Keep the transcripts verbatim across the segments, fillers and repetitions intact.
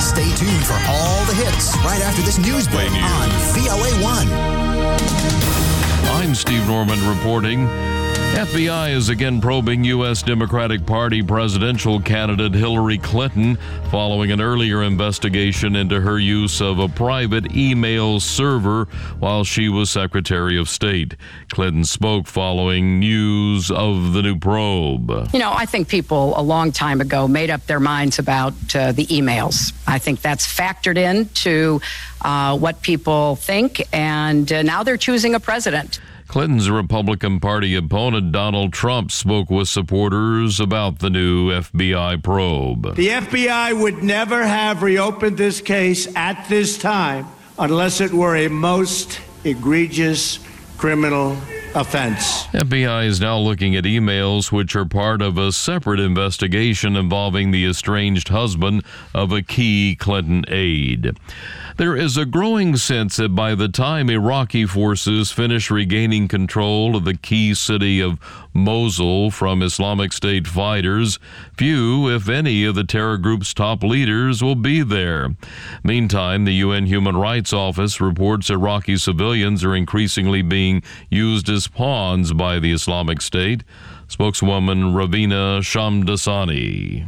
Stay tuned for all the hits right after this news break on V O A one. I'm Steve Norman reporting. F B I is again probing U S Democratic Party presidential candidate Hillary Clinton following an earlier investigation into her use of a private email server while she was Secretary of State. Clinton spoke following news of the new probe. You know, I think people a long time ago made up their minds about uh, the emails. I think that's factored into uh, what people think, and uh, now they're choosing a president. Clinton's Republican Party opponent, Donald Trump, spoke with supporters about the new F B I probe. The F B I would never have reopened this case at this time unless it were a most egregious criminal offense. F B I is now looking at emails which are part of a separate investigation involving the estranged husband of a key Clinton aide. There is a growing sense that by the time Iraqi forces finish regaining control of the key city of Mosul from Islamic State fighters, few, if any, of the terror group's top leaders will be there. Meantime, the U N Human Rights Office reports Iraqi civilians are increasingly being used as pawns by the Islamic State. Spokeswoman Ravina Shamdasani.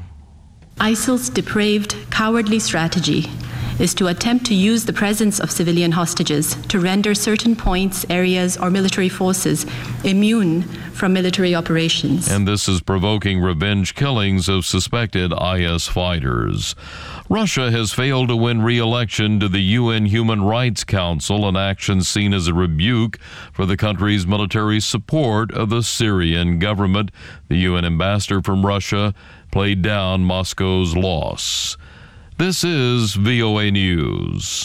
ISIL's depraved, cowardly strategy is to attempt to use the presence of civilian hostages to render certain points, areas, or military forces immune from military operations. And this is provoking revenge killings of suspected I S fighters. Russia has failed to win re-election to the U N Human Rights Council, an action seen as a rebuke for the country's military support of the Syrian government. The U N ambassador from Russia played down Moscow's loss. This is V O A News.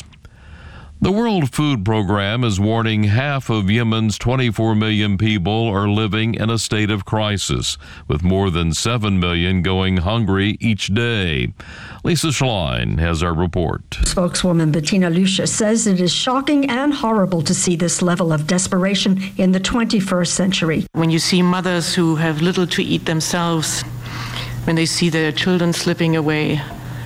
The World Food Program is warning half of Yemen's twenty-four million people are living in a state of crisis, with more than seven million going hungry each day. Lisa Schlein has our report. Spokeswoman Bettina Lucia says it is shocking and horrible to see this level of desperation in the twenty-first century. When you see mothers who have little to eat themselves, when they see their children slipping away,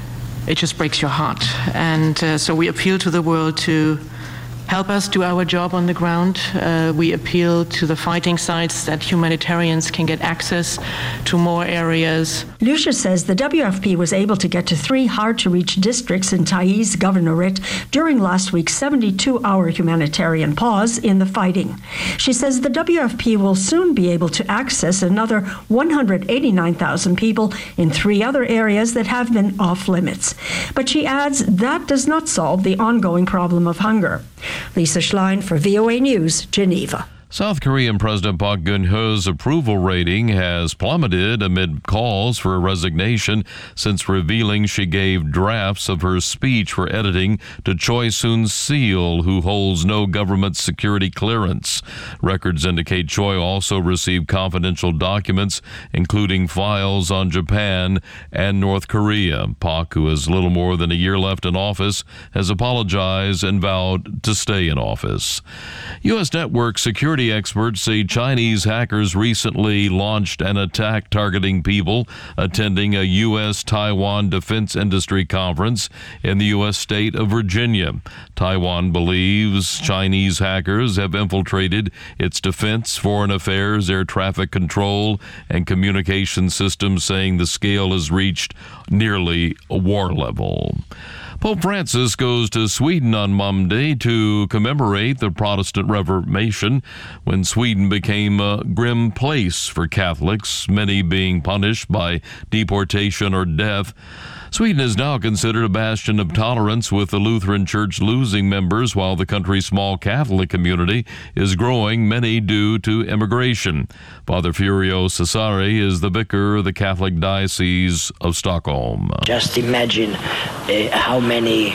it just breaks your heart. And uh, so we appeal to the world to help us do our job on the ground. Uh, we appeal to the fighting sites that humanitarians can get access to more areas. Lucia says the W F P was able to get to three hard-to-reach districts in Taiz Governorate during last week's seventy-two hour humanitarian pause in the fighting. She says the W F P will soon be able to access another one hundred eighty-nine thousand people in three other areas that have been off-limits. But she adds that does not solve the ongoing problem of hunger. Lisa Schlein for V O A News, Geneva. South Korean President Park Geun-hye's approval rating has plummeted amid calls for a resignation since revealing she gave drafts of her speech for editing to Choi Soon-sil, who holds no government security clearance. Records indicate Choi also received confidential documents, including files on Japan and North Korea. Park, who has little more than a year left in office, has apologized and vowed to stay in office. U S network security experts say Chinese hackers recently launched an attack targeting people attending a U S Taiwan defense industry conference in the U S state of Virginia. Taiwan believes Chinese hackers have infiltrated its defense, foreign affairs, air traffic control, and communication systems, saying the scale has reached nearly a war level. Pope Francis goes to Sweden on Monday to commemorate the Protestant Reformation, when Sweden became a grim place for Catholics, many being punished by deportation or death. Sweden is now considered a bastion of tolerance, with the Lutheran Church losing members while the country's small Catholic community is growing, many due to immigration. Father Furio Cesare is the vicar of the Catholic Diocese of Stockholm. Just imagine uh, how many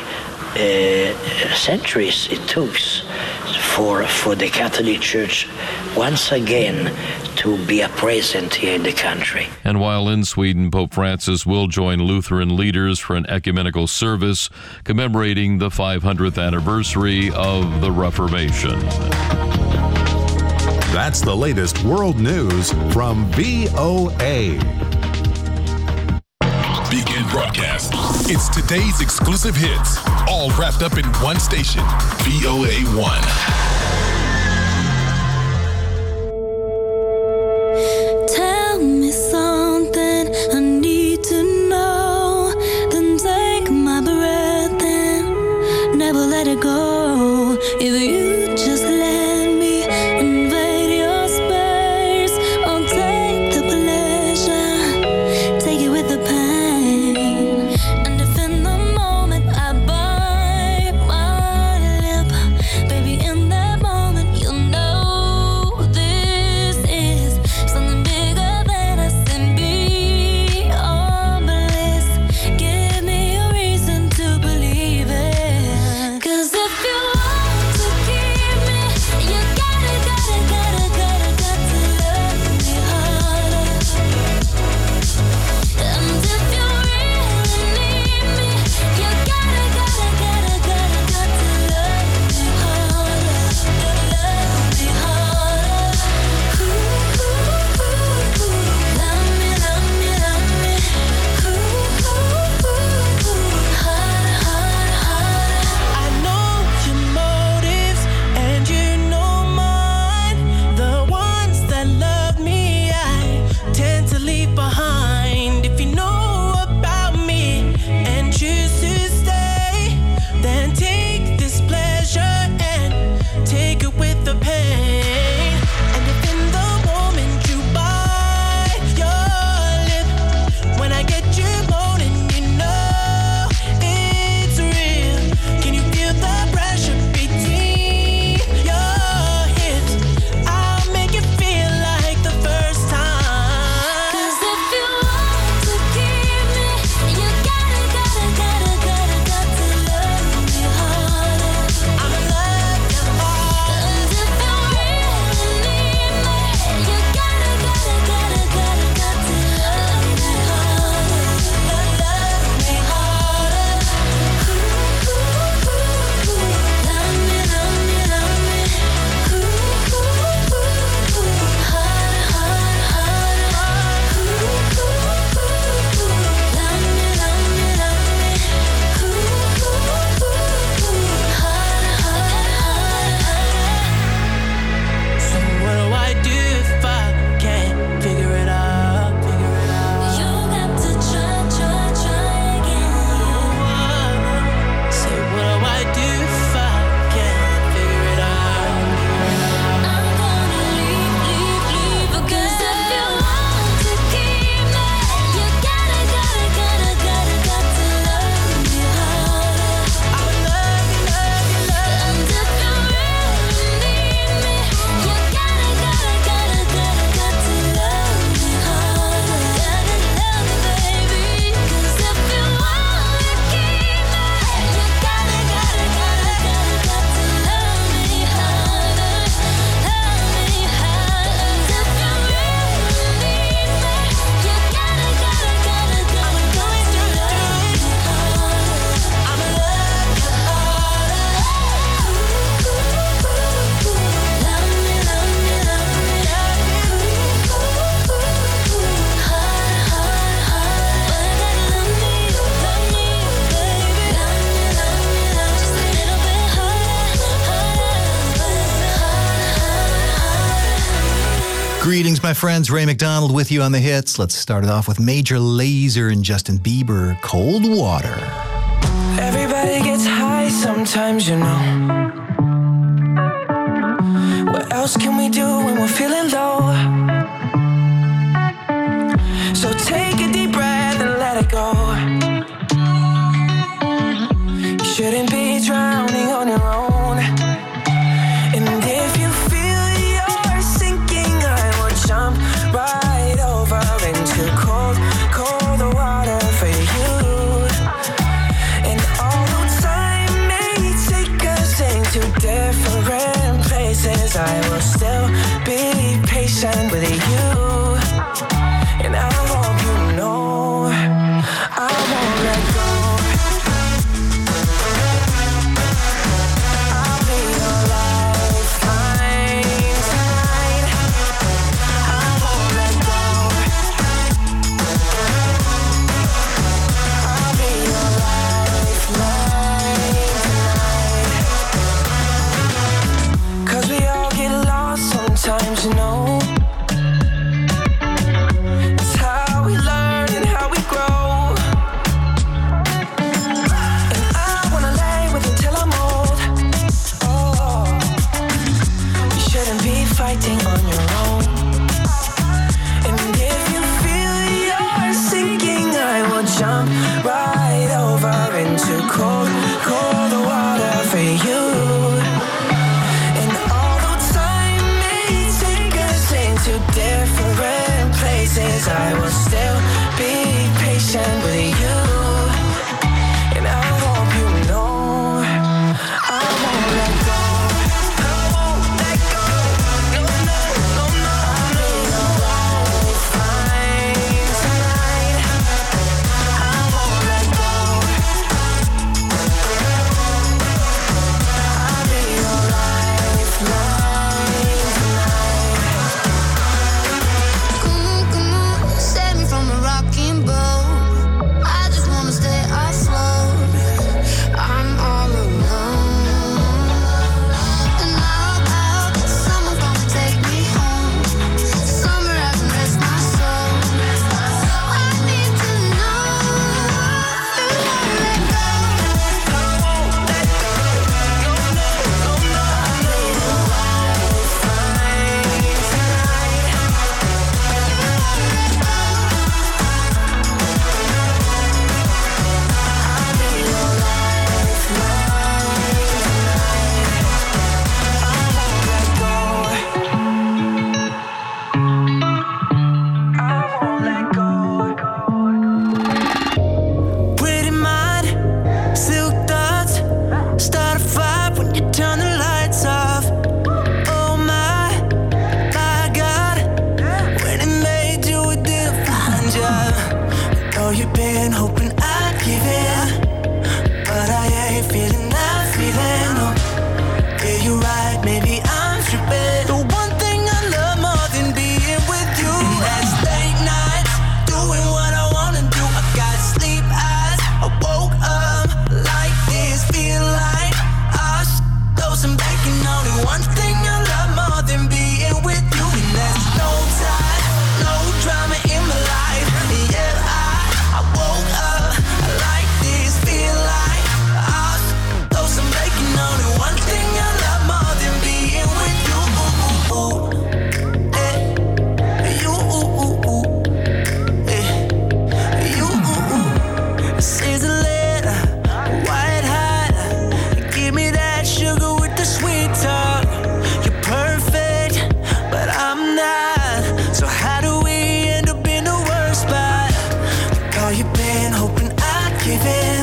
uh, centuries it took for, for the Catholic Church once again to be a present here in the country. And while in Sweden, Pope Francis will join Lutheran leaders for an ecumenical service commemorating the five hundredth anniversary of the Reformation. That's the latest world news from V O A. weekend broadcast. It's today's exclusive hits, all wrapped up in one station, V O A one. Tell me something I need to know, then take my breath and never let it go. If you just let me invade your space, I'll take the pleasure, take it with the pain. And if in the moment I bite my lip, baby, in that moment you'll know this is something bigger than us and beyond bliss. Give me a reason to believe it. 'Cause if you want to keep me, you gotta, gotta, gotta, gotta, got to love me harder. And if you really need me, you gotta, gotta, gotta, gotta, got to love me harder. Love me harder. Ooh, ooh, ooh, ooh. Love me, love me, love me. Ooh, ooh, ooh, ooh. Harder, harder, harder. I know your motives and you know mine. The ones that love me, I tend to leave behind. If you know about me and choose to stay, then take this pleasure and take it with the pain. And if in the moment you bite your lip, when I get you moaning, you know it's real. Can you feel the pressure between your hips? I'll make it feel like the first time. 'Cause if you want to keep me, you gotta, gotta, gotta, gotta, got to love me harder. I'ma love you hard. And if you really need me, you gotta, gotta, gotta, gotta, got to love me harder. Love me harder. Ooh, ooh, ooh, ooh. Love me, love me, love me. Ooh, ooh, ooh, ooh. Harder, harder, harder. Ooh, ooh, ooh, ooh. Love me, love me, love me. Ooh, ooh, ooh, ooh. Harder, harder, harder. So what do I do if I can't figure it out? Figure it out. You got to try, try, try again. Say what do I do if I can't figure it out? I'm gonna leave, leave, leave again. 'Cause if you want to keep me, you gotta, gotta, gotta, gotta, got to love me harder. I'ma love you, love you, love And if you really need me, you gotta, gotta, gotta, gotta, got to love me harder. Gotta love me, baby. 'Cause if you want to keep me, you gotta, gotta, gotta, gotta, got to love me harder. Love me harder. And if you really need me, you gotta, gotta, gotta, gotta, got to love me harder. I'ma love you harder. Ooh, ooh, ooh, ooh. Love me, love me, love me. Ooh, ooh, ooh, ooh. Harder, harder, harder. But I gotta love me, love me, baby. Love me, love me, love me. Just a little bit harder, harder, harder. Greetings, my friends. Ray McDonald with you on the hits. Let's start it off with Major Lazer and Justin Bieber, Cold Water. Everybody gets high sometimes, you know. What else can we do when we're feeling low? So take a deep breath and let it go. You shouldn't be drowning on your own. And if you feel you're sinking, I will jump right over into cold, cold water for you. And although time may take us into different places, I will still be patient with you. And I hope you know cold, cold water for you. And although time may take us into different places, I will still be patient with you. And I hope you know I won't let go. I won't let go. No, no, no, no. I'll be alright, fine tonight. I won't let go. I'll be your lifeline tonight. Come on, come on, save me from a rocking boat. I just wanna stay afloat. I'm all alone, and I hope, I hope that someone's gonna take me home, somewhere I can rest my soul. I need to know you won't let go. I won't let go. No, no, no, no. I'll be your lifeline tonight. I'll be your lifeline tonight. I won't let go. I won't let go. Pretty mind, silk thoughts, start a fire when you turn the lights off. Oh my, my God, when it made you, it didn't find you. Oh, you've been hoping I'd give in, but I ain't feeling that feeling. Oh, yeah, you're right, maybe I'm tripping. The one thing I love more than being with you is late nights, doing what I wanna do. I got sleep eyes, I woke up like this, feel like I should throw some bacon on it. One thing I love more than being with you, and there's no time, no drama in my life. Yeah, I, I woke up like this, feel like I should throw some bacon on it. One thing I love more than being with you. Ooh, ooh, ooh. Eh. You, ooh, ooh, ooh. Eh. You, ooh, ooh. Sizzle it, white hot. Give me that sugar with the sweet talk. You're perfect, but I'm not. So how do we end up in the worst spot? Girl, you've been hoping I'd give in,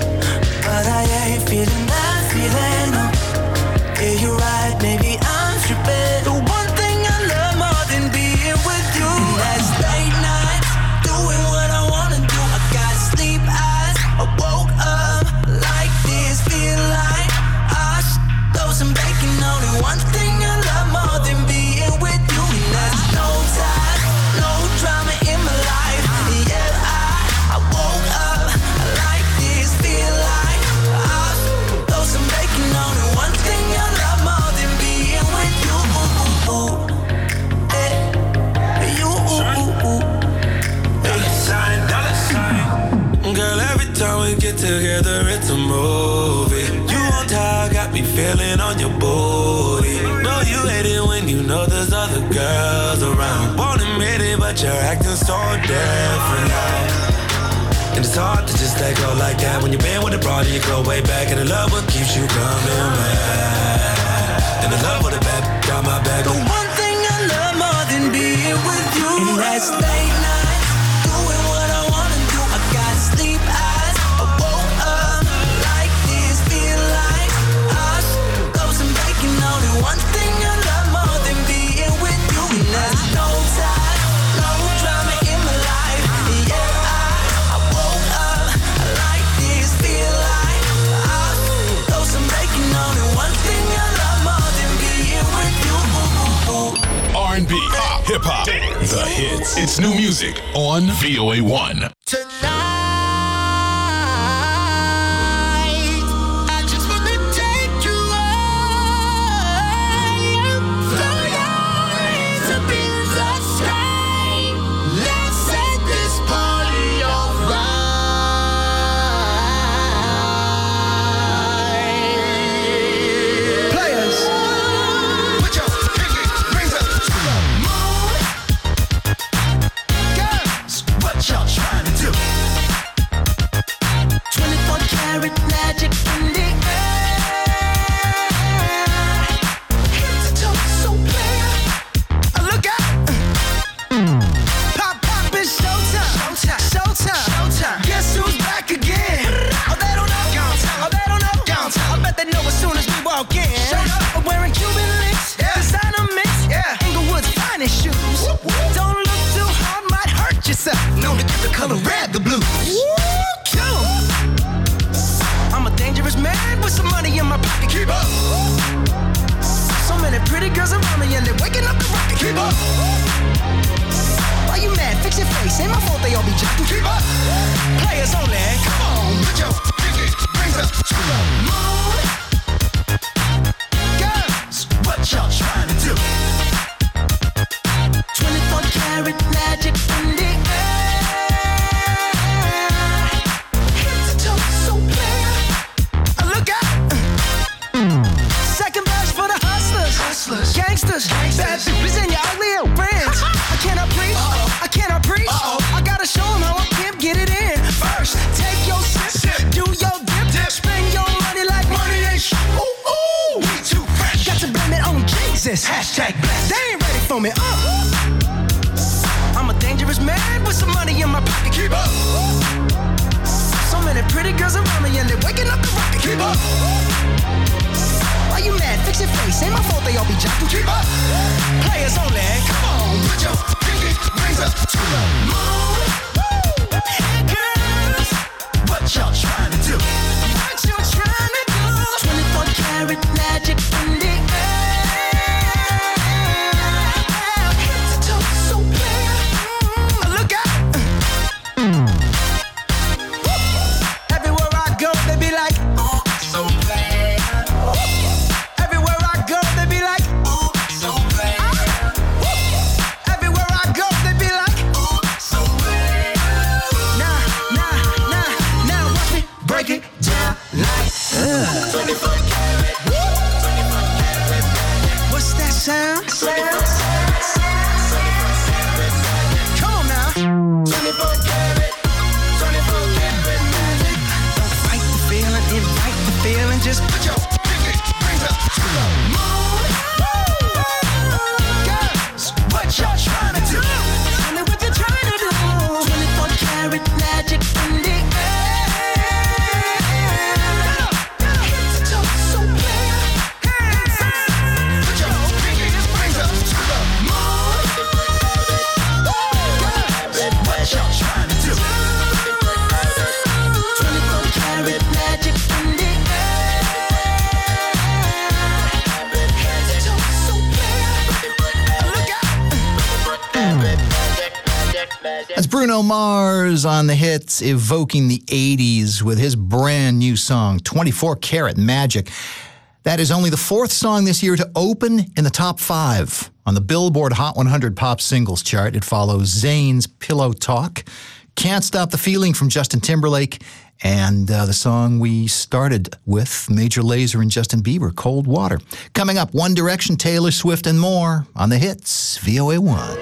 but I ain't feeling that feeling. Oh, yeah, you're right, maybe I'm tripping. The one thing I love more than being with you is late nights, doing what I wanna do. I got sleep eyes, I woke up like this, feel like I should throw some bacon on it. One thing I love more than being with you, and there's no time, no drama in my life. Yeah, I, I woke up like this, feel like I should throw some bacon on it. One thing I love more than being with you. Ooh, ooh, ooh. Eh. You, ooh, ooh, ooh. Dollar sign, dollar sign. Girl, every time we get together, it's a movie. You on top, got me feeling on your booty. Know you hate it when you know there's other girls around. Won't admit it, but you're acting so different now. And it's hard to just let go like that. When you've been with a broad and you go way back, and the love what keeps you coming back. And the love with a bad got my back. The one thing I love more than being with you, and that's late nights, doing what I wanna do. I got sleep eyes, I woke up like this, feel like I should throw some bacon on it. One thing I love more than being with you, and there's no time, no drama in my life. Yeah, I, I woke up like this, feel like I should throw some bacon on it. One thing I love more than being with you. R and B, pop, hip hop, the hits. It's new music on V O A one. What y'all trying to do? with some money in my pocket. Keep up. So many pretty girls around me and they're waking up the rocket. Keep up. Why you mad? Fix your face. Ain't my fault they all be jacking. Keep up. Players only. Come on, put your pinky rings up to the moon. Girls, what y'all trying to do? twenty-four karat magic in the air. Head to toe, so clear. Uh, look out. Second verse for the hustlers, hustlers, gangsters, bad bitches and your ugly old friends. I cannot preach, Uh-oh. I cannot preach. Uh-oh. I gotta show them how a pimp get it in. First, take your sip, sip. Do your dip, dip, spend your money like money ain't shit. Ooh, ooh, we too fresh. Got to blame it on Jesus. Hashtag blessed. They ain't ready for me. Uh. I'm a dangerous man with some money in my pocket. Keep up. So many pretty girls around me and they're waking up the rocket. Keep up. Why you mad? Fix your face. Ain't my fault they all be jacking. Keep up. Players only. Come on, put your pinky rings up to the moon. Girls, what y'all trying to do? What you trying to do? twenty-four karat magic in the air. Head to toe, so clear. Mm, look out. Everywhere I go, they be like, oh, so clear. Everywhere I go, they be like, oh, so clear. Everywhere I go, they be like, oh, so clear. Nah, nah, nah, now watch me break it down like uh. twenty-four karat, twenty-four karat magic. What's that sound? Sound? Come on now. twenty-four karat, twenty-four karat magic. Don't fight the feeling, invite the feeling. Just put your pinky rings up to the moon. Girls, what y'all trying to do? Tell me what you're trying to do. twenty-four karat magic in the air. Head to toe, so clear. Hands up. Put your pinky rings up to the moon. Girls, what y'all trying to do? twenty-four karat magic in the air. Head to toe, so clear. Look out. That's Bruno Mars on the hits, evoking the eighties with his brand new song, twenty-four karat magic. That is only the fourth song this year to open in the top five on the Billboard Hot one hundred Pop Singles chart. It follows Zayn's Pillow Talk, Can't Stop the Feeling from Justin Timberlake, and uh, the song we started with, Major Lazer and Justin Bieber, Cold Water. Coming up, One Direction, Taylor Swift, and more on the hits, V O A one.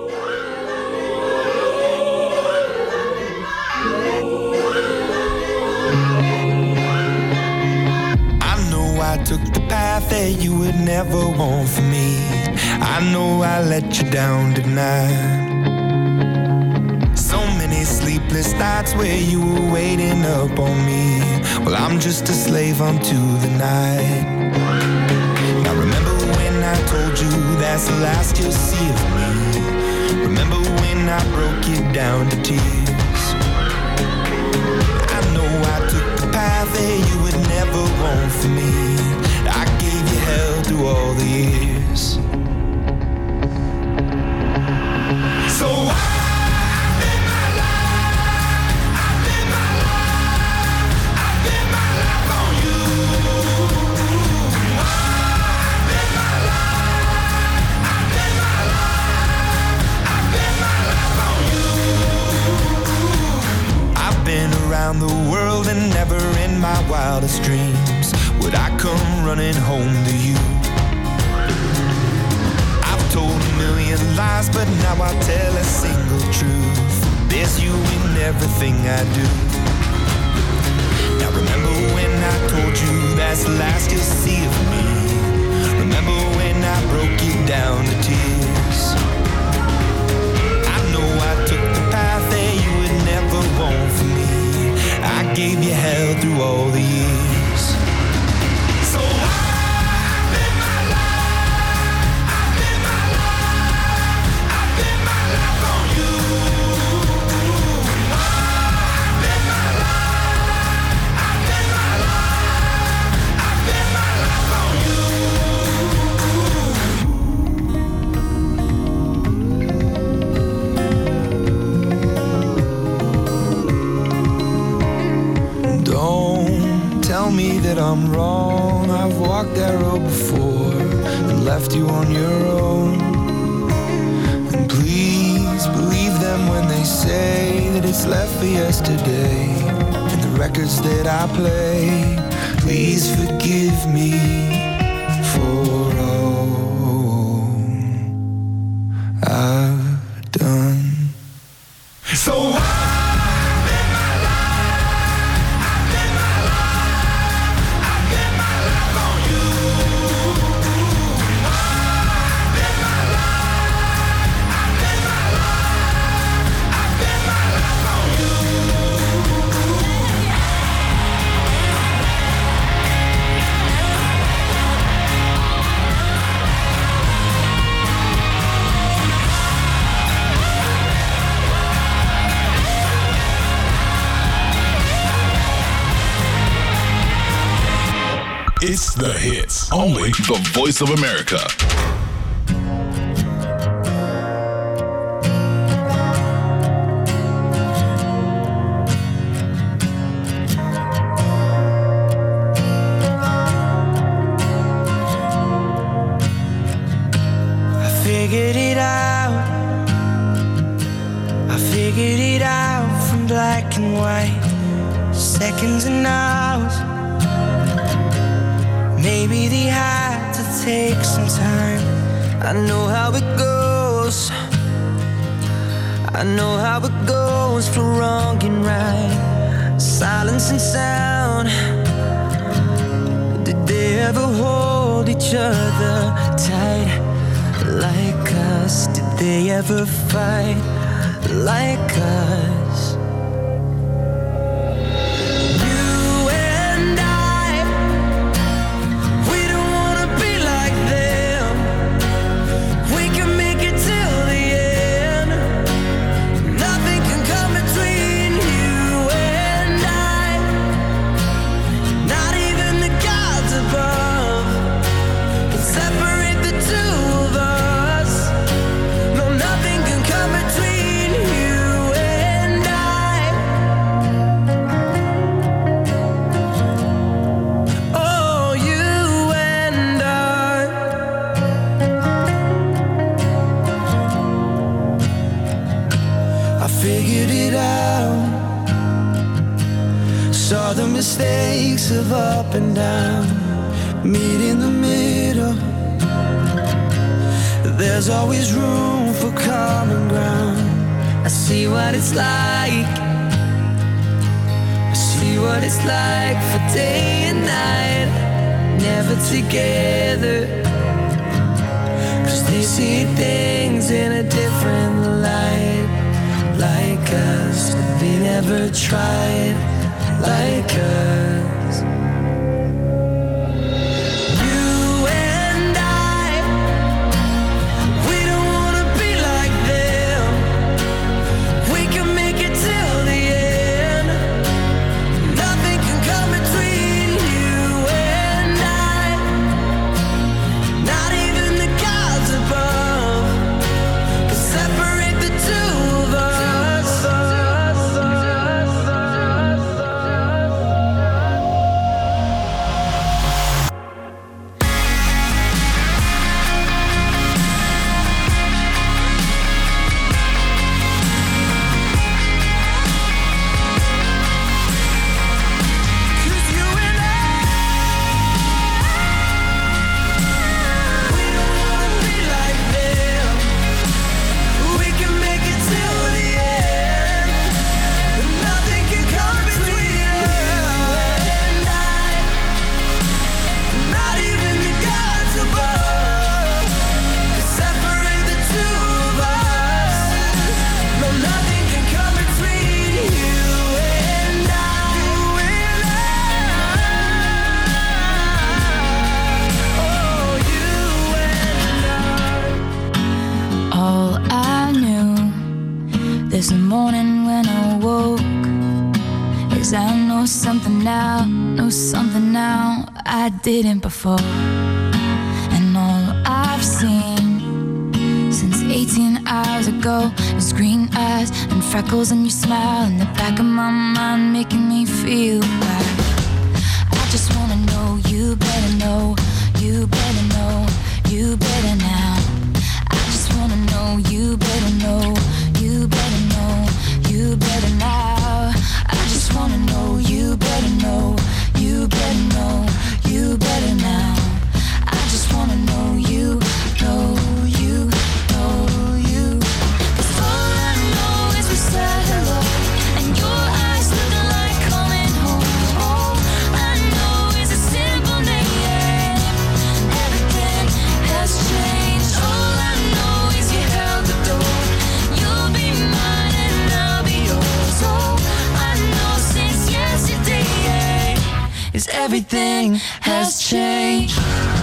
I know I took the path that you would never want for me. I know I let you down tonight. So many sleepless nights where you were waiting up on me. Well, I'm just a slave unto the night. Now remember when I told you that's the last you'll see of me. Remember when I broke you down to tears. I know I took the path that you would never want for me. I gave you hell through all the years. So I around the world and never in my wildest dreams would I come running home to you. I've told a million lies, but now I tell a single truth. There's you in everything I do. Now remember when I told you that's the last you'll see of me. Remember when I broke you down to tears. I know I took the path that you would never want for me. I gave you hell through all the years. So I live my life, I live my life, I live my life on you. I live my life, I live my life, tell me that I'm wrong. I've walked that road before and left you on your own. And please believe them when they say that it's left for yesterday. And the records that I play, please forgive me for all I've done. So I It's the hits. Only the Voice of America. I figured it out. I figured it out from black and white. Seconds and hours. Maybe they had to take some time. I know how it goes. I know how it goes for wrong and right. Silence and sound. Did they ever hold each other tight like us? Did they ever fight like us? Mistakes of up and down, meet in the middle. There's always room for common ground. I see what it's like. I see what it's like for day and night, never together. 'Cause they see things in a different light, like us. They never tried like us. You and I, we don't wanna be like them. We can make it till the end. Nothing can come between you and I. Not even the gods above can separate the two of us. This morning when I woke, is I know something now, know something now I didn't before. And all I've seen since eighteen hours ago is green eyes and freckles and your smile in the back of my mind, making me feel bad. I just is everything has changed.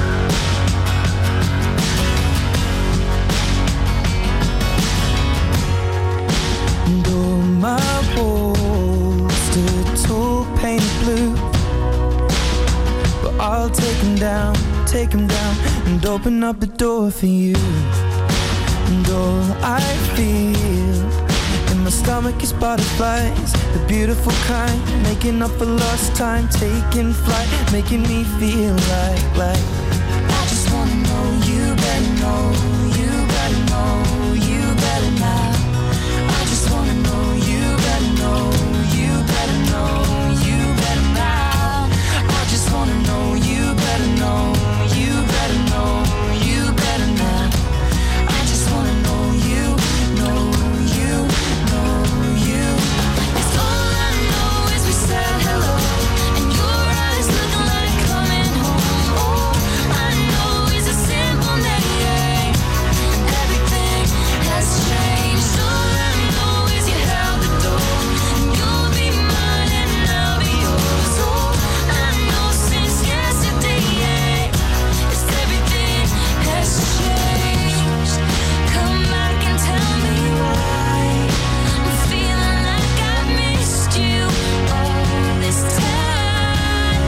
And all my walls stood tall, painted blue, but I'll take them down, take them down, and open up the door for you. And all I feel in my stomach is butterflies, the beautiful kind, making up for lost time, taking flight, making me feel like, like I just wanna know you better know, you better know, you better now. I just wanna know you better know, you better know, you better now. I just wanna know you better know, you better know, you better now. I just wanna know you, know you, know you. It's all I know is we said hello, and your eyes look like coming home. All I know is a simple name. Everything has changed. All I know is you held the door, and you'll be mine and I'll be yours. All I know since yesterday is everything has changed. Come back and tell me why I'm feeling like I've missed you all this time.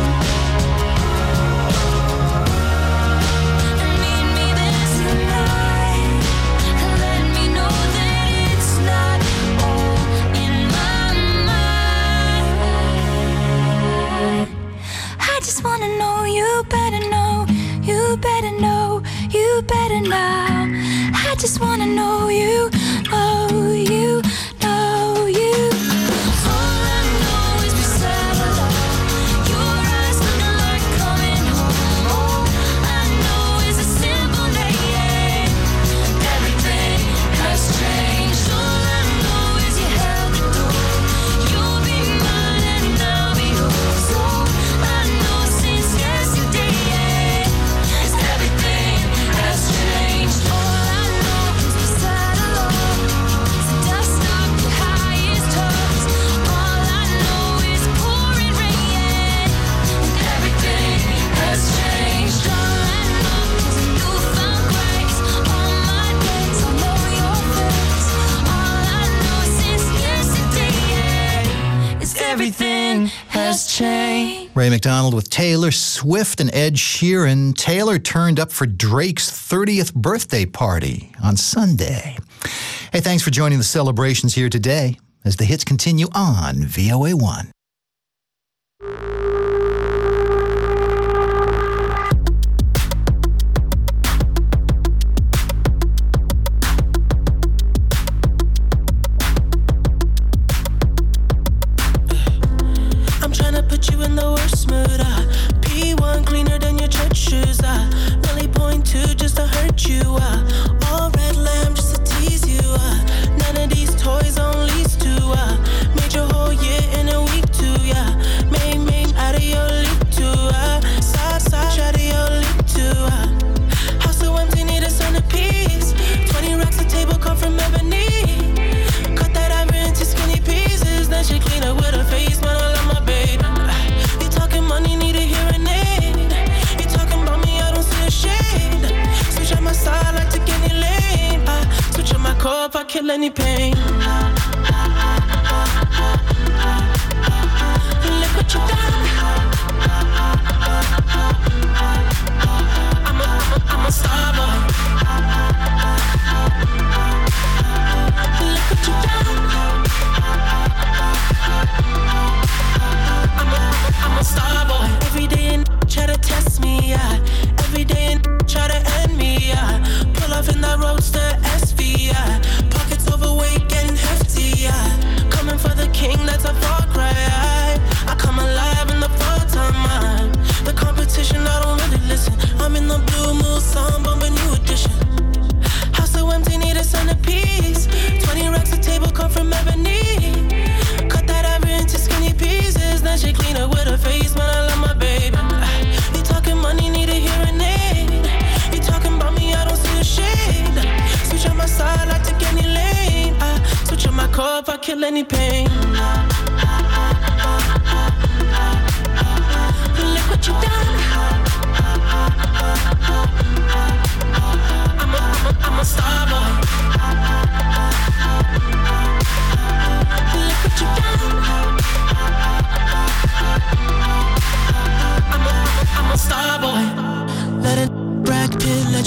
And meet me there tonight, and let me know that it's not all in my mind. I just wanna know you better know, you better know, you better now. I just wanna know you, know you, know you. All I know is we said hello, your eyes looking like coming home. All I know is a simple name. Everything has changed. All I know is you held the door, you'll be mine and I'll be yours. All I know since yesterday is everything has changed. All I know is we said hello, so dust up your highest hopes. All I know is pouring rain, and everything has changed. All I know is a newfound grace. All my days I know your face. All I know since yesterday is everything has changed. Ray McDonald with Taylor Swift and Ed Sheeran. Taylor turned up for Drake's thirtieth birthday party on Sunday. Hey, thanks for joining the celebrations here today as the hits continue on V O A one. I'm tryna put you in the worst mood. Uh. P one cleaner than your church shoes. Uh. Millie point two just to hurt you. Uh. All red lamb just to tease you. Uh. None of these toys on lease to. Uh. Made your whole year in a week too. Yeah. Made made out of your league too. Uh. Side side out of your league too. Uh. House so empty, need a centerpiece. Twenty racks a table come from ebony. Cut that ivory into skinny pieces. Then she clean up with her face, man. I love my baby. You talking money, need a hearing aid. You talking about me, I don't see a shade. Switch on my side, I take any lane. I switch on my core if I kill any pain. Look what you done. I'm a, I'm a, I'm a star boy. Look what you done. I'm a, I'm a star boy. Every day and try to test me, yeah. Every day and try to end me, yeah. Pull off in the roadster S V, yeah. Pockets overweight, getting hefty, yeah. Coming for the king, that's a far cry. I come alive in the fall time, man. The competition, I don't really listen. I'm in the blue mood, song, bumping new edition. House so empty, need a centerpiece. Twenty racks a table come from ebony. Cut that ivory into skinny pieces. Then she clean up with her face, man. I love my baby. You talking money, need a hearing aid. You talking about me, I don't see a shade. Switch on my side, I take any lane. I switch on my core if I kill any pain.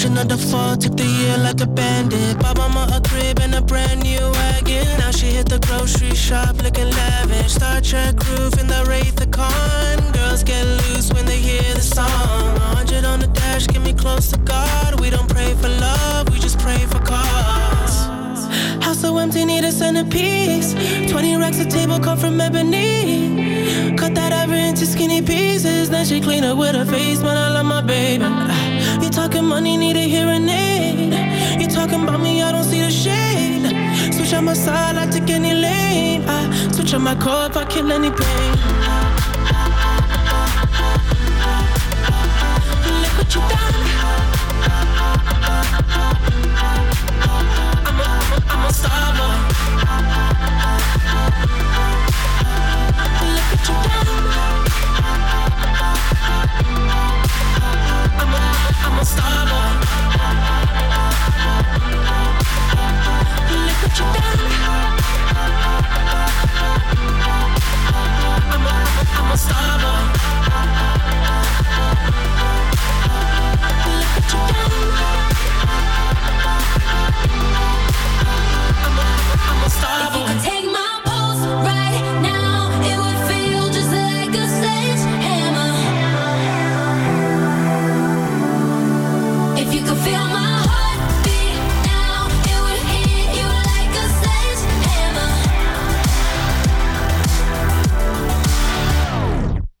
another fall, took the year like a bandit. Bought mama a crib and a brand new wagon. Now she hit the grocery shop looking lavish. Star Trek roof in the Wraith the Con. Girls get loose when they hear the song. A hundred on the dash, get me close to God. We don't pray for love, we just pray for cause. House so empty, need a centerpiece. Twenty racks a table cut from ebony. Cut that ever into skinny pieces. Then she clean up with her face, man, I love my baby. You talking money, need a hearing aid. You talking about me, I don't see the shade. Switch on my side, I take any lane. I switch on my core if I kill any pain. Look what you done. I'm a, I'm a star boy. Look what you done. I'm a, I'm a star boy. Look what you done. I'm a, I'm a star boy. Look what you done. I'm a, I'm a star boy. If you could take my pulse right now, it would feel just like a sledgehammer. If you could feel my heartbeat now, it would hit you like a sledgehammer.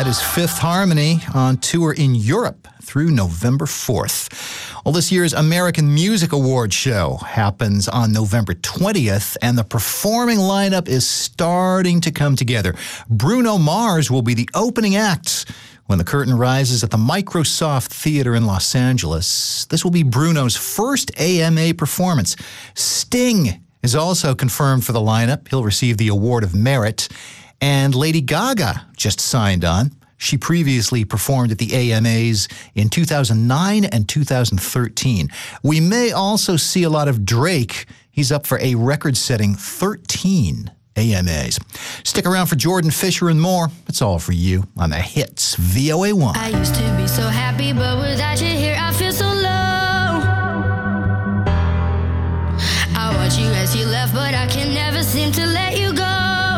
That is Fifth Harmony on tour in Europe through November fourth. Well, this year's American Music Awards show happens on November twentieth, and the performing lineup is starting to come together. Bruno Mars will be the opening act when the curtain rises at the Microsoft Theater in Los Angeles. This will be Bruno's first A M A performance. Sting is also confirmed for the lineup. He'll receive the Award of Merit. And Lady Gaga just signed on. She previously performed at the A M As in two thousand nine and two thousand thirteen. We may also see a lot of Drake. He's up for a record-setting thirteen A M As. Stick around for Jordan Fisher and more. It's all for you on the Hits V O A one. I used to be so happy, but without you here, I feel so low. I watch you as you left, but I can never seem to let you go.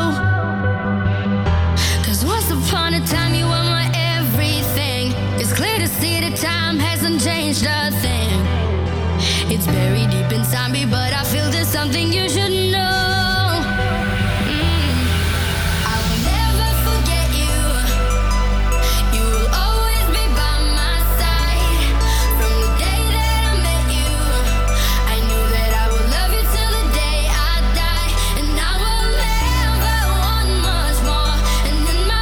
Once upon a time you were my everything. It's clear to see that time hasn't changed a thing. It's buried deep inside me, but I feel there's something you should know. Mm. I will never forget you. You will always be by my side. From the day that I met you, I knew that I would love you till the day I die. And I will never want much more. And in my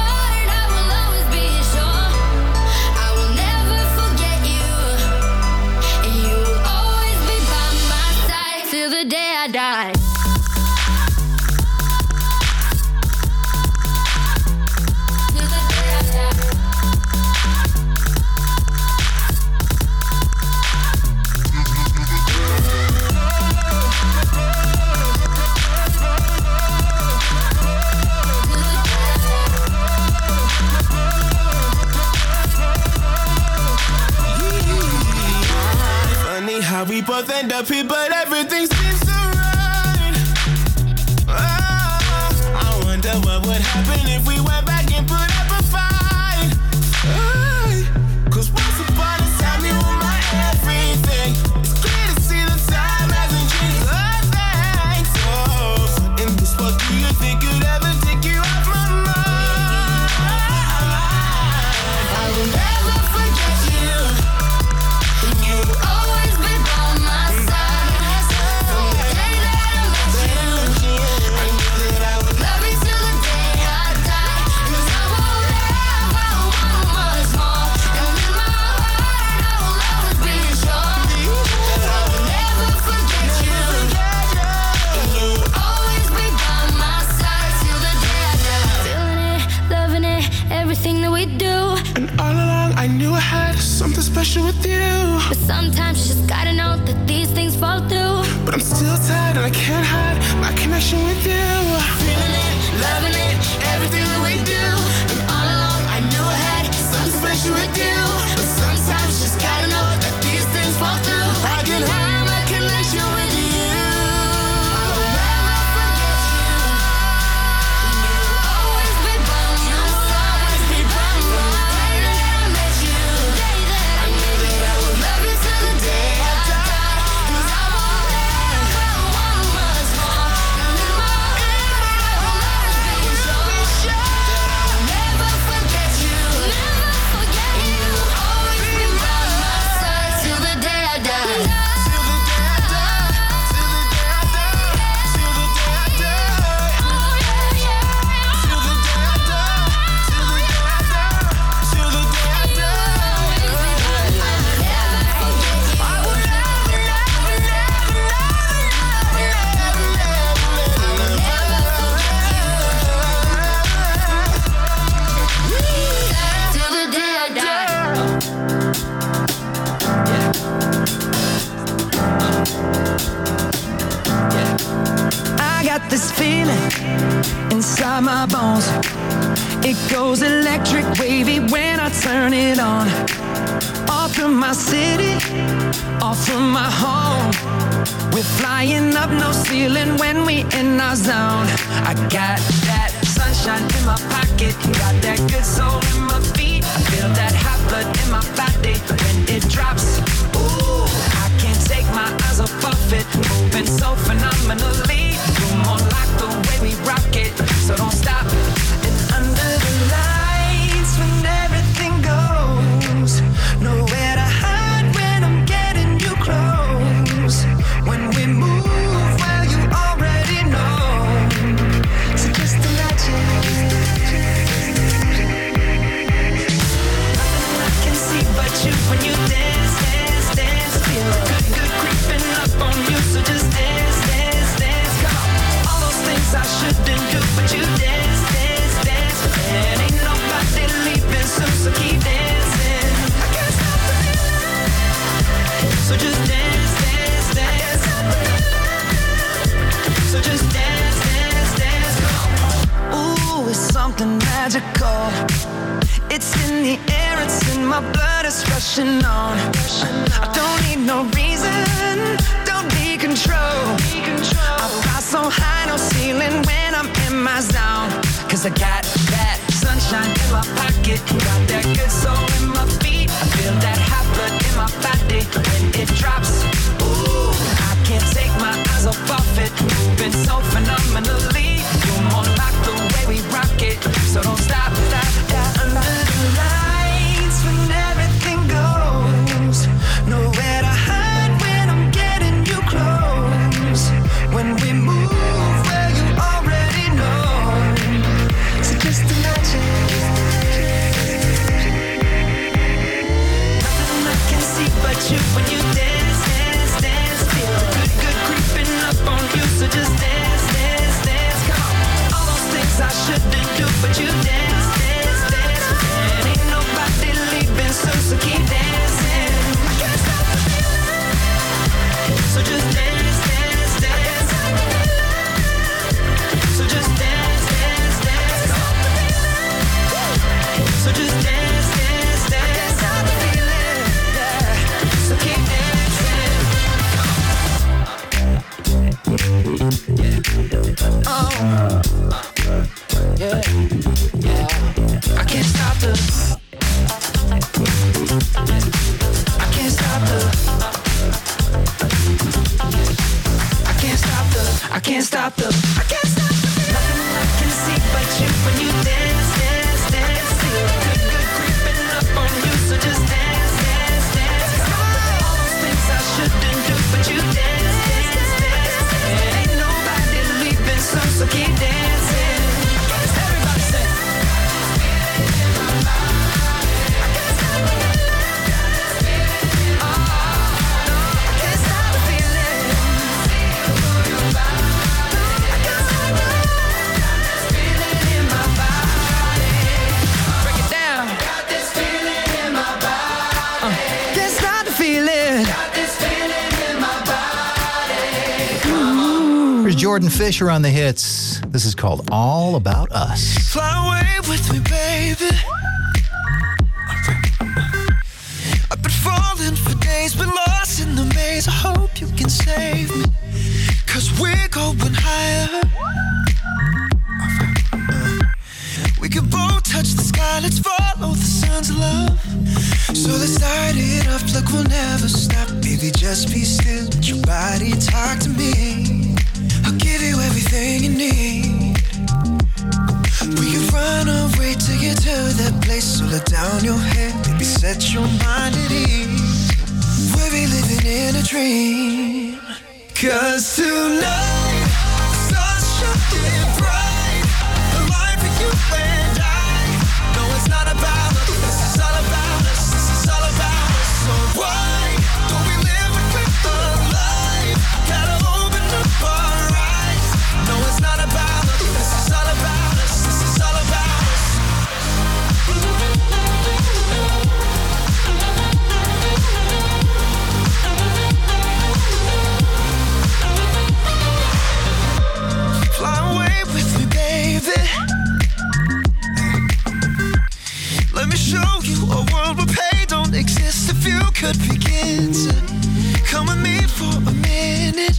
till the day I die. Till the day I die. Funny how we both end up here, but everything seems so right. Oh, I wonder what would happen if we went back and put up a fight. Oh, cause once upon a time you were my everything. It's clear to see the time hasn't changed a thing. So, in this world, do you think you'd ever take you off my mind? I will never forget you. You will always be by my side. From the day that I met you, I knew that I would love you till the day I die. Cause I will never want much more. And in my heart I will always be sure that I will never forget you. And you will always be by my side till the day I die. Feeling it, loving it, everything that we do. And all along I knew I had something special with you. But sometimes you just gotta know that these things fall through. But I'm still tired and I can't hide my connection with you. Feeling it, loving it, everything that we do. And all along I knew I had something special with you. But sometimes you just gotta know that these things fall through. I can have my connection with you. I will never forget you. And you will always be by my side. Be by my side. The day that I met you, the day that I knew that I would love you till the day I die. Cause I won't ever want much more. And in my heart I will always be sure that I will never forget you. Never forget you. You will always be by my side till the day I die. Till the day I die. Till the day I die. Till the day I die. Oh yeah, yeah. Till the day I die. Till the day I die. Till the day I die. I will never, never, never, never, never, never, never, till the day I die. I got this feeling inside my bones. It goes electric wavy when I turn it on. Off from my city, off from my home. We're flying up no ceiling when we in our zone. I got that sunshine in my pocket, got that good soul in my feet. I feel that hot blood in my body when it drops. Ooh, I can't take my eyes off of it, moving so phenomenally. You're more like the way we rock it, so don't stop. And under the lights just rushing on. I don't need no reason, don't need control. I fly so high, no ceiling when I'm in my zone. Cause I got that sunshine in my pocket, got that good soul in my feet. I feel that hot blood in my body when it drops. Ooh, I can't take my eyes off of it, moving so phenomenally. You're more like the way we rock it, so don't stop, stop, stop. Under the lights when everything goes, nowhere to hide when I'm getting you close. When we move where you already know, so just imagine. Nothing I can see but you when you dance, dance, dance. Feel good, good creeping up on you, so just dance, dance, dance. Come on, all those things I shouldn't do, but you dance, dance, dance. And ain't nobody leaving soon, so keep dancing. I can't stop the feeling, so just dance, dance, dance. So just dance, dance, dance. So just dance, dance, dance. Stop the feeling, yeah. So keep dancing. Oh, yeah, yeah. I can't stop the. I can't stop the. I can't stop the. I can't stop the. I can't stop the. Nothing I can see but you when you dance, dance, dance. Feel good, good creeping up on you, so just dance, dance, dance. All those things I shouldn't do, but you dance, dance, dance. And ain't nobody leaving soon, so keep dancing. Everybody say. Here's Jordan Fisher on the hits. This is called All About Us. Fly away with me, baby. I've been falling for days, been lost in the maze. I hope you can save me, cause we're going higher. We can both touch the sky, let's follow the sun's love. So let's start it off like we'll never stop. Baby, just be still, let your body talk to me. I'll give you everything you need. We can run away to get to that place. So let down your head, baby, set your mind at ease. We'll be living in a dream. Cause tonight, the sun's shining bright. The life of you and I. No, it's not about us, this is all about us. This is all about us. So why don't we live a quicker life? Gotta open up our eyes. No, it's not about us, this is all about us. This is all about us. Fly away with me, baby. Let me show you a world where pain don't exist. If you could begin to come with me for a minute,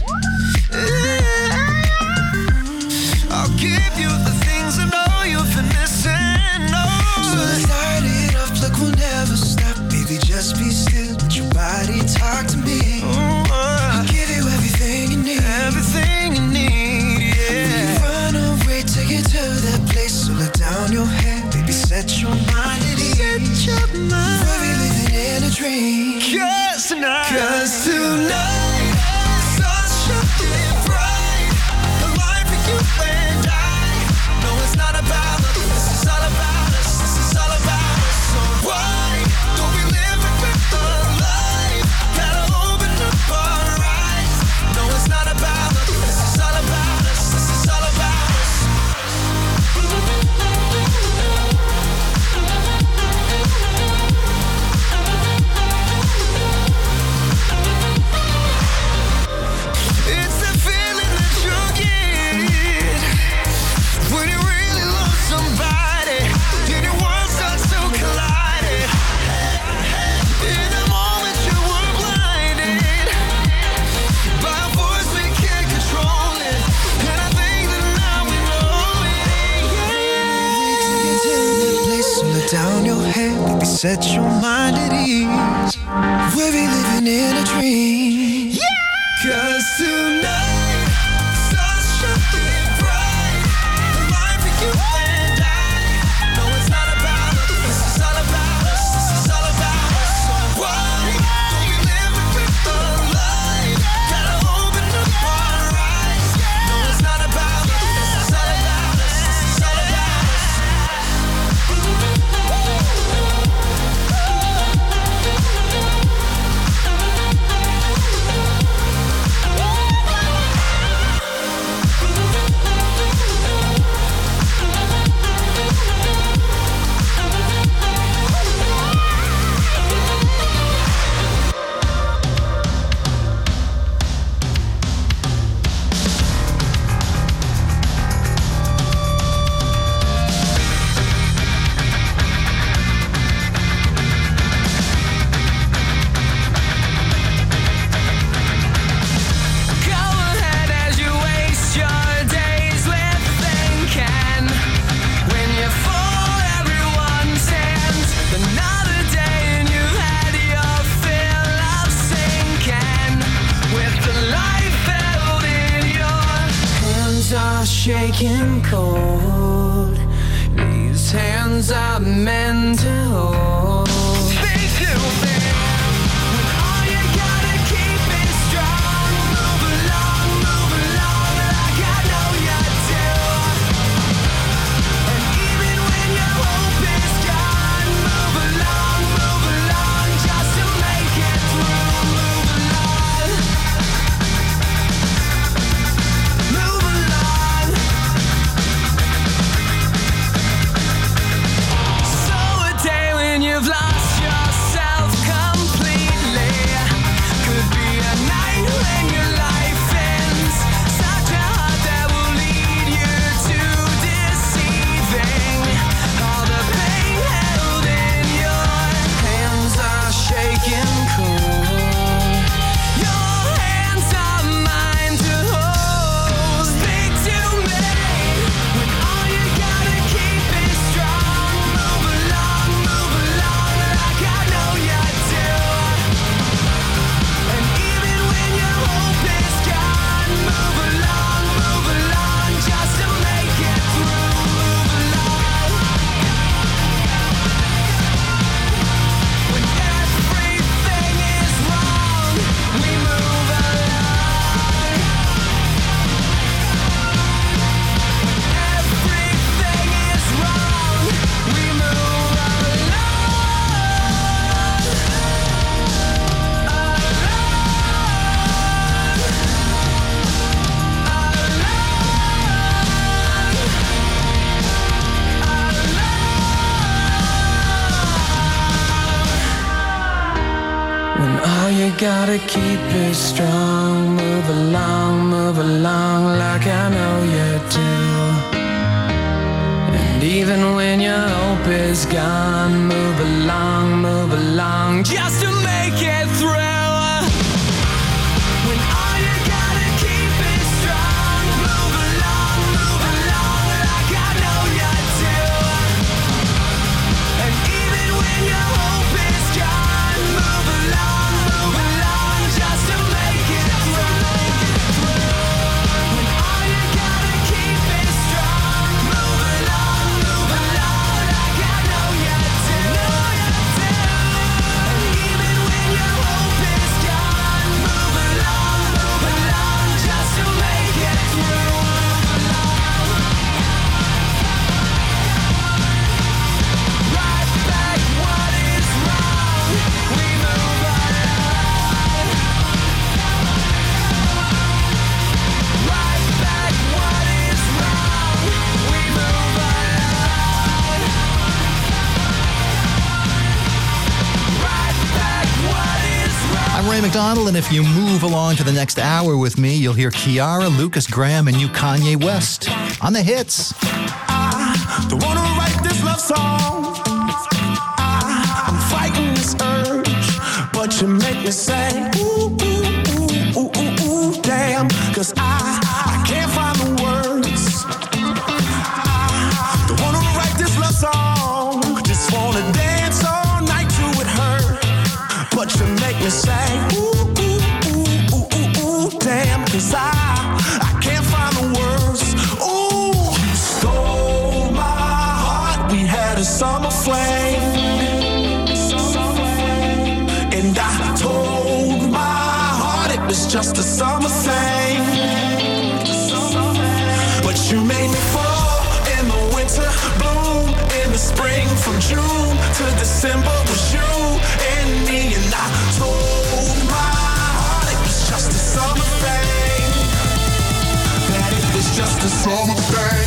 I'll give you the things I know you've been missing. Oh. So let's start it off like we'll never stop. Baby, just be still, let your body talk to me. Oh, uh, I'll give you everything you need. Everything you need, yeah. We run away to get to that place. So let down your head, baby, set your mind at ease. Set your mind. We'll be living in a dream. Cause tonight, Cause tonight, the sun's shining bright. The life of you and I. No, it's not about us, this is all about us. This is all about us. So why don't we live a quicker life? Gotta open up our eyes. No, it's not about us, this is all about us. This is all about us. set your mind at ease. We'll be living in a dream. Yeah! 'Cause tonight, sun's shining bright. The light for you and I. No, it's not about us. This is all about us. This is all about us. So why don't we live it with the light? Gotta open up our eyes. No, it's not about us. This is all about us. This is all about us. Shaking cold, these hands are meant to hold. Speak to me when all you gotta keep is strong. Move along, move along like I know you do. And even when your hope is gone, move along, move along just to make it through. Move along, move along. You've lost yourself completely. Could be a night when your life ends. Such a heart that will lead you to deceiving. All the pain held in your hands are shaking cold. Your hands are mine to hold. Speak to me when all you gotta keep is strong. Move along, move along like I know you do. And even when your hope is gone, move along, move along just to make it through. Move along when everything is wrong. We move along when everything is wrong. We move when all you gotta keep is strong. Move along, move along like I know you do. And even when your hope is gone, move along, move along just to make it through. When all you gotta keep is strong, move along, move along like I know you do. And even when your hope is gone, move along, move along just to make it through. When all you gotta keep is strong, move along, move along like I know you do. And even when your hope is gone, move along, move along just to make it through. Move along, right back what is wrong. We move along, right back what is wrong. We move along, right back what is wrong. I'm Ray McDonald, and if you move along to the next hour with me, you'll hear Kiara, Lucas Graham, and you Kanye West on the hits. I don't wanna write this love song. I, I'm fighting this urge, but you make me say, ooh, ooh, ooh, ooh, ooh, ooh, damn. 'Cause I, I can't find the words. I don't wanna write this love song. Just wanna dance all night. but you make me say, ooh, ooh, ooh, ooh, ooh, ooh, damn, cause I, I can't find the words. Ooh, you stole my heart, we had a summer flame, and I told my heart it was just a summer thing, but you made me fall in the winter, bloom in the spring, from June to December was you and me, and I told my heart it was just a summer thing, that it was just a summer thing.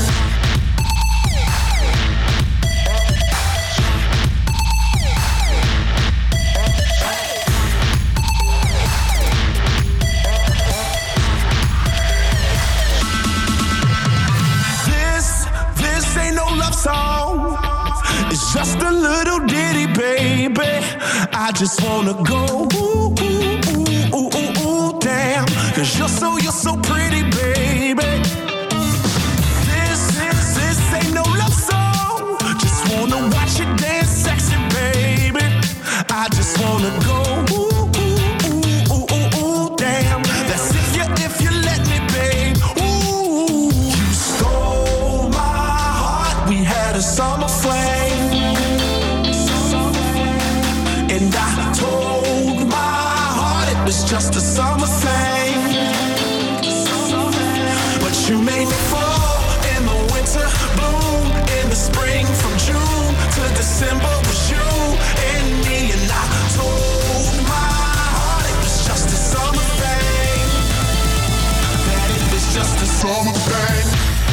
Song. It's just a little ditty, baby. I just wanna go ooh, ooh, ooh, ooh, ooh, ooh, damn. Cause you're so, you're so pretty, baby. This, this, this ain't no love song. Just wanna watch you dance sexy, baby. I just wanna go ooh, ooh, ooh, ooh, ooh, ooh, damn. That's if you, if you let me, babe. Ooh, you stole my heart. We had a summer flame, and I told my heart it was just a summer thing, but you made me fall in the winter, bloom in the spring, from June to December was you and me, and I told my heart it was just a summer thing, that it was just a summer thing.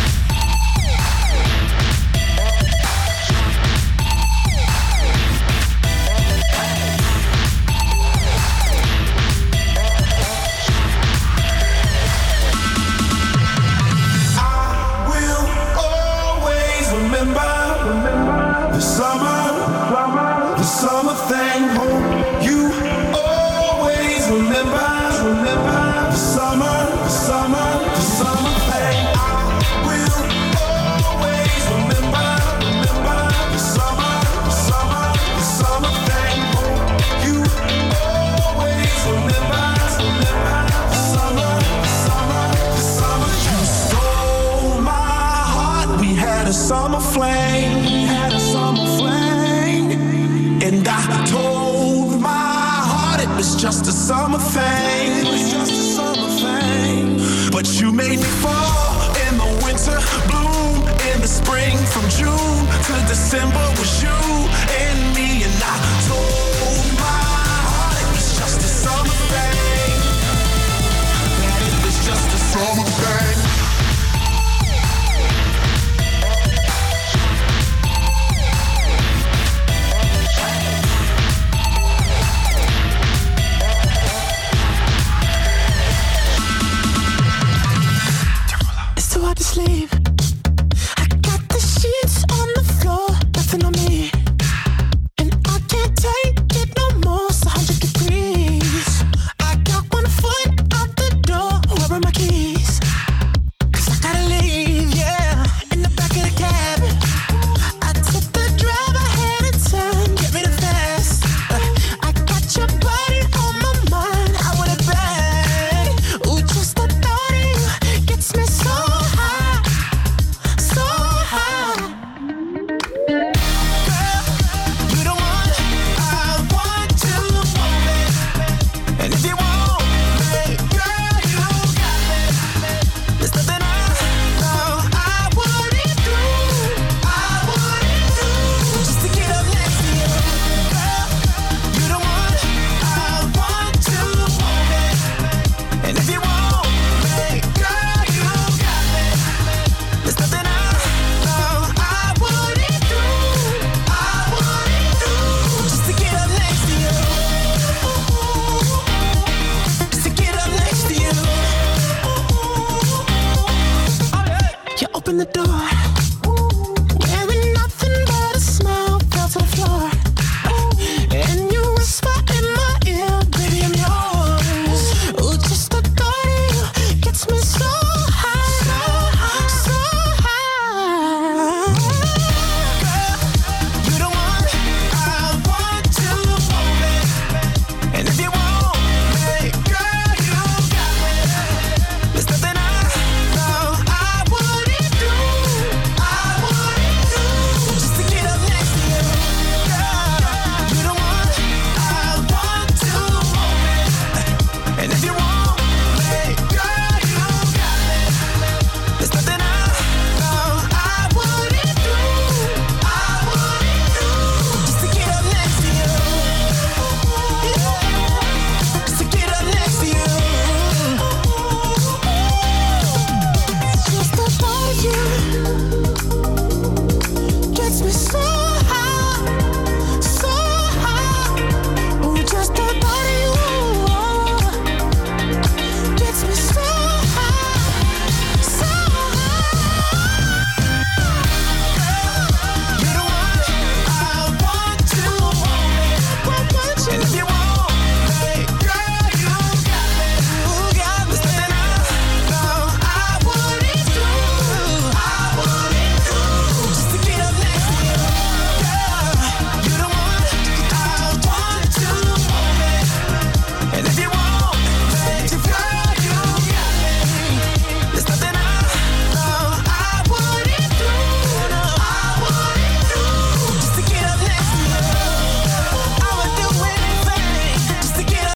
The summer, the summer thing. Oh, you always remember, remember the summer, the summer, the summer thing. I will always remember, remember the summer, the summer, the summer thing. Oh, you always remember, remember the summer, the summer, the summer. You stole my heart. We had a summer flame. And I told my heart it was just a summer thing. It was just a summer thing. But you made me fall in the winter, bloom in the spring, from June to December was you and me, and I told my heart it was just a summer thing. That it was just a summer thing. To sleep, I got the sheets on the floor, nothing on me, and I can't take it no more. It's a hundred degrees. I got one foot out the door. Where are my keys? 'Cause I gotta leave, yeah. In the back of the cab, I took the drive ahead of time. Get rid of fast. Uh, I got your body on my mind. I want it bad. Ooh, just the thought of you gets me so. Open the door.